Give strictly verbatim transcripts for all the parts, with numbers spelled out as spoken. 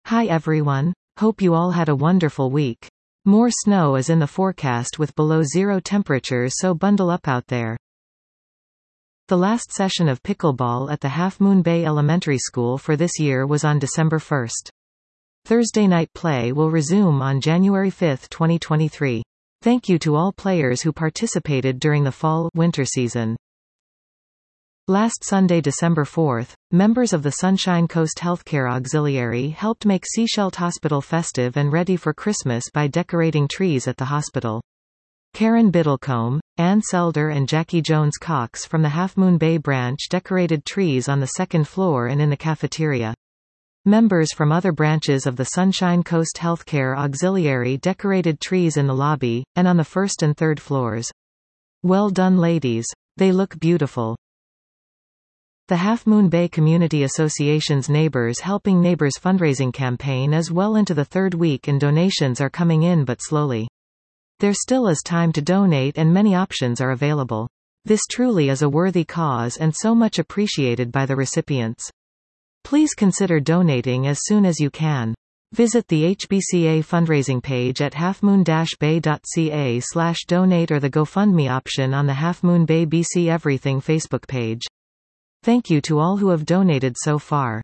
Hi everyone, hope you all had a wonderful week. More snow is in the forecast with below zero temperatures, so bundle up out there. The last session of pickleball at the Half Moon Bay Elementary School for this year was on December first. Thursday night play will resume on January fifth, twenty twenty-three. Thank you to all players who participated during the fall-winter season. Last Sunday, December fourth, members of the Sunshine Coast Healthcare Auxiliary helped make Sechelt Hospital festive and ready for Christmas by decorating trees at the hospital. Karen Biddlecombe, Ann Selder and Jackie Jones-Cox from the Half Moon Bay branch decorated trees on the second floor and in the cafeteria. Members from other branches of the Sunshine Coast Healthcare Auxiliary decorated trees in the lobby, and on the first and third floors. Well done, ladies. They look beautiful. The Half Moon Bay Community Association's Neighbors Helping Neighbors fundraising campaign is well into the third week and donations are coming in but slowly. There still is time to donate and many options are available. This truly is a worthy cause and so much appreciated by the recipients. Please consider donating as soon as you can. Visit the H B C A fundraising page at halfmoon dash bay dot c a slash donate or the GoFundMe option on the Half Moon Bay B C Everything Facebook page. Thank you to all who have donated so far.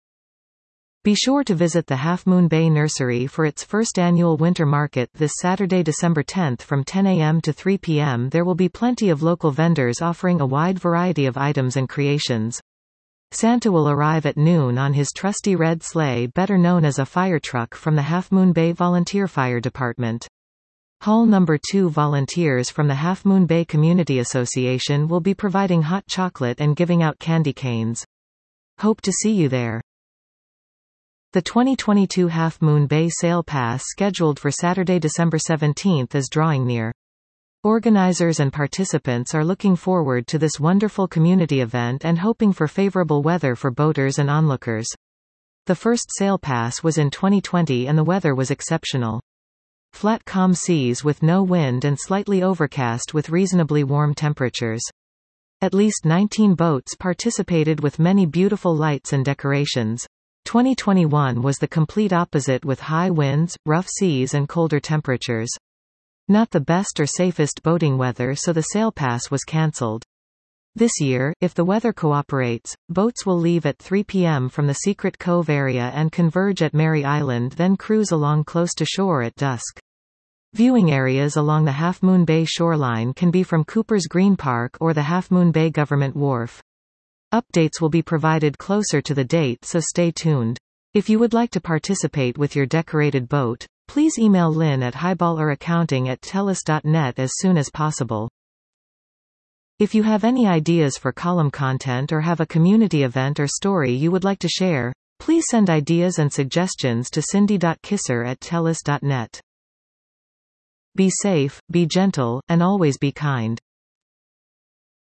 Be sure to visit the Half Moon Bay Nursery for its first annual winter market this Saturday, December tenth from ten a m to three p m There will be plenty of local vendors offering a wide variety of items and creations. Santa will arrive at noon on his trusty red sleigh, better known as a fire truck, from the Half Moon Bay Volunteer Fire Department. Hall number two volunteers from the Half Moon Bay Community Association will be providing hot chocolate and giving out candy canes. Hope to see you there. The twenty twenty-two Half Moon Bay Sale Pass scheduled for Saturday, December seventeenth is drawing near. Organizers and participants are looking forward to this wonderful community event and hoping for favorable weather for boaters and onlookers. The first Sale Pass was in twenty twenty and the weather was exceptional. Flat calm seas with no wind and slightly overcast with reasonably warm temperatures. At least nineteen boats participated with many beautiful lights and decorations. twenty twenty-one was the complete opposite with high winds, rough seas and colder temperatures. Not the best or safest boating weather, so the Sale Pass was cancelled. This year, if the weather cooperates, boats will leave at three p m from the Secret Cove area and converge at Mary Island, then cruise along close to shore at dusk. Viewing areas along the Half Moon Bay shoreline can be from Cooper's Green Park or the Half Moon Bay Government Wharf. Updates will be provided closer to the date, so stay tuned. If you would like to participate with your decorated boat, please email Lynn at highballeraccounting at telus dot net as soon as possible. If you have any ideas for column content or have a community event or story you would like to share, please send ideas and suggestions to cindy dot kisser at telus dot net. Be safe, be gentle, and always be kind.